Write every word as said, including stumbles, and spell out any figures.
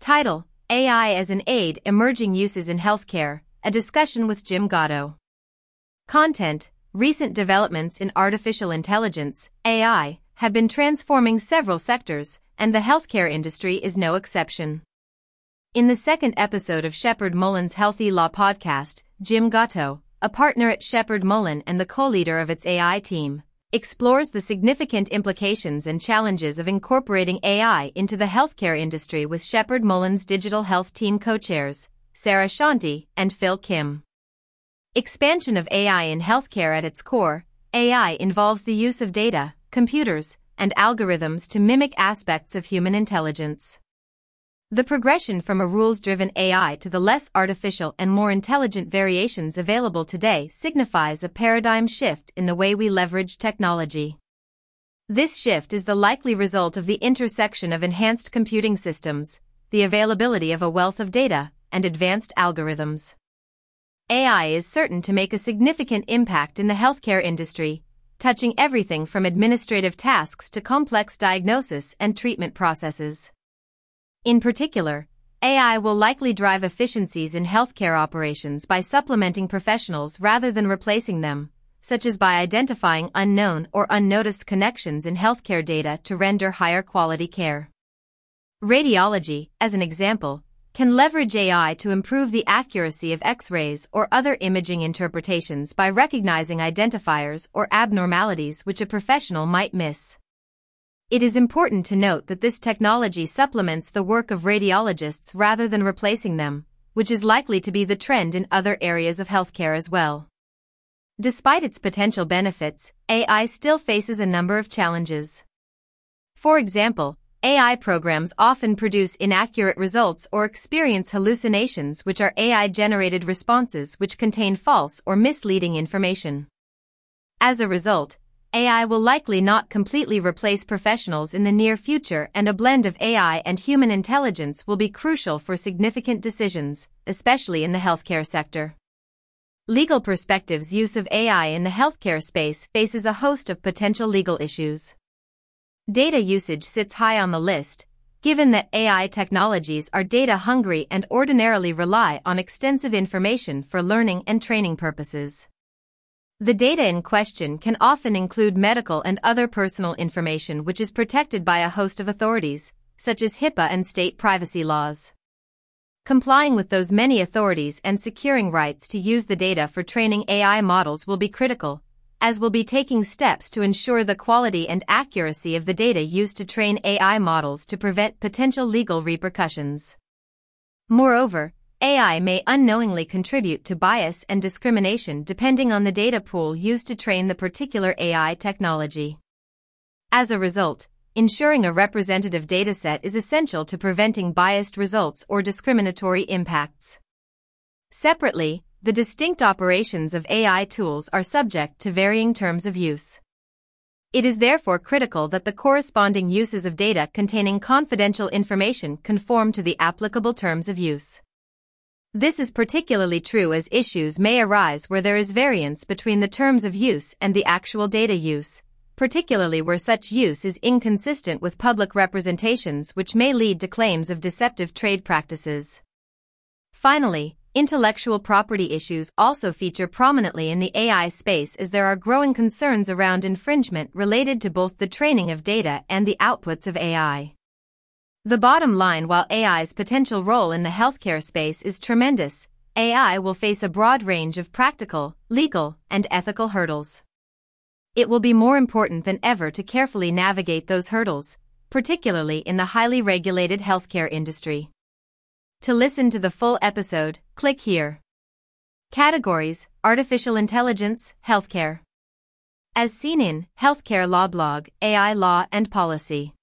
Title: A I as an Aid, Emerging Uses in Healthcare, a discussion with Jim Gatto. Content: Recent developments in artificial intelligence, A I, have been transforming several sectors, and the healthcare industry is no exception. In the second episode of Shepherd Mullen's Healthy Law podcast, Jim Gatto, a partner at Shepherd Mullen and the co-leader of its A I team, explores the significant implications and challenges of incorporating A I into the healthcare industry with Shepherd Mullen's digital health team co-chairs, Sarah Shanti and Phil Kim. Expansion of A I in healthcare. At its core, A I involves the use of data, computers, and algorithms to mimic aspects of human intelligence. The progression from a rules-driven A I to the less artificial and more intelligent variations available today signifies a paradigm shift in the way we leverage technology. This shift is the likely result of the intersection of enhanced computing systems, the availability of a wealth of data, and advanced algorithms. A I is certain to make a significant impact in the healthcare industry, touching everything from administrative tasks to complex diagnosis and treatment processes. In particular, A I will likely drive efficiencies in healthcare operations by supplementing professionals rather than replacing them, such as by identifying unknown or unnoticed connections in healthcare data to render higher quality care. Radiology, as an example, can leverage A I to improve the accuracy of X-rays or other imaging interpretations by recognizing identifiers or abnormalities which a professional might miss. It is important to note that this technology supplements the work of radiologists rather than replacing them, which is likely to be the trend in other areas of healthcare as well. Despite its potential benefits, A I still faces a number of challenges. For example, A I programs often produce inaccurate results or experience hallucinations, which are A I-generated responses which contain false or misleading information. As a result, A I will likely not completely replace professionals in the near future, and a blend of A I and human intelligence will be crucial for significant decisions, especially in the healthcare sector. Legal perspectives. Use of A I in the healthcare space faces a host of potential legal issues. Data usage sits high on the list, given that A I technologies are data-hungry and ordinarily rely on extensive information for learning and training purposes. The data in question can often include medical and other personal information which is protected by a host of authorities, such as HIPAA and state privacy laws. Complying with those many authorities and securing rights to use the data for training A I models will be critical, as will be taking steps to ensure the quality and accuracy of the data used to train A I models to prevent potential legal repercussions. Moreover, A I may unknowingly contribute to bias and discrimination depending on the data pool used to train the particular A I technology. As a result, ensuring a representative dataset is essential to preventing biased results or discriminatory impacts. Separately, the distinct operations of A I tools are subject to varying terms of use. It is therefore critical that the corresponding uses of data containing confidential information conform to the applicable terms of use. This is particularly true as issues may arise where there is variance between the terms of use and the actual data use, particularly where such use is inconsistent with public representations, which may lead to claims of deceptive trade practices. Finally, intellectual property issues also feature prominently in the A I space, as there are growing concerns around infringement related to both the training of data and the outputs of A I. The bottom line: while A I's potential role in the healthcare space is tremendous, A I will face a broad range of practical, legal, and ethical hurdles. It will be more important than ever to carefully navigate those hurdles, particularly in the highly regulated healthcare industry. To listen to the full episode, click here. Categories: Artificial Intelligence, Healthcare. As seen in Healthcare Law Blog, A I Law and Policy.